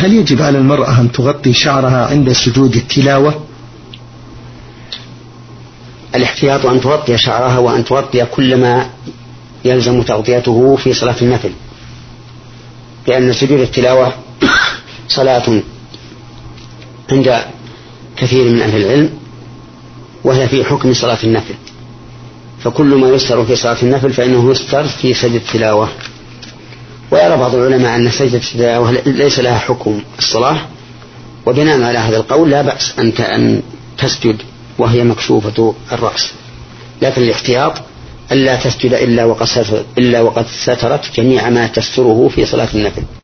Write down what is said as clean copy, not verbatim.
هل يجب على المرأة أن تغطي شعرها عند سجود التلاوة؟ الاحتياط أن تغطي شعرها وأن تغطي كل ما يلزم تغطيته في صلاة النفل، لأن سجود التلاوة صلاة عند كثير من أهل العلم وهي في حكم صلاة النفل، فكل ما يستر في صلاة النفل فإنه يستر في سجد التلاوة. ويرى بعض العلماء أن سجدة التلاوة ليس لها حكم الصلاة، وبناء على هذا القول لا بأس أن تسجد وهي مكشوفة الرأس، لكن الاحتياط ألا تسجد إلا وقد سترت جميع ما تستره في صلاة النفل.